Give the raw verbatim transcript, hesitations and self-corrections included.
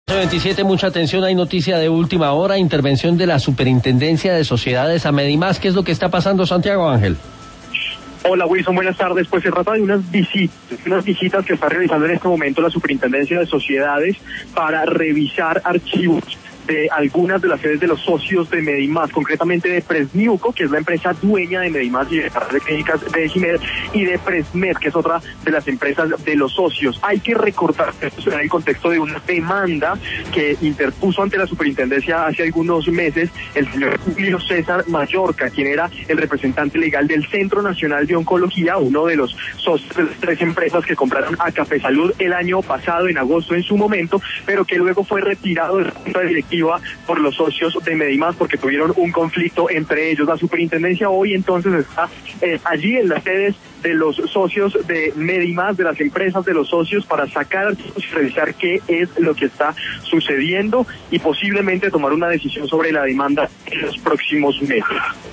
veintisiete, mucha atención, hay noticia de última hora, intervención de la Superintendencia de Sociedades a Medimás. ¿Qué es lo que está pasando, Santiago Ángel? Hola Wilson, buenas tardes. Pues se trata de unas visitas, unas visitas que está realizando en este momento la Superintendencia de Sociedades para revisar archivos de algunas de las sedes de los socios de Medimás, concretamente de Presniuco, que es la empresa dueña de Medimás y de de clínicas de Ejimed, y de Presmed, que es otra de las empresas de los socios. Hay que recordar que esto se da en el contexto de una demanda que interpuso ante la Superintendencia hace algunos meses el señor Julio César Mallorca, quien era el representante legal del Centro Nacional de Oncología, uno de los socios de las tres empresas que compraron a Café Salud el año pasado, en agosto en su momento, pero que luego fue retirado de la junta directiva por los socios de Medimás porque tuvieron un conflicto entre ellos. La Superintendencia hoy entonces está eh, allí en las sedes de los socios de Medimás, de las empresas de los socios, para sacar archivos y revisar qué es lo que está sucediendo y posiblemente tomar una decisión sobre la demanda en los próximos meses.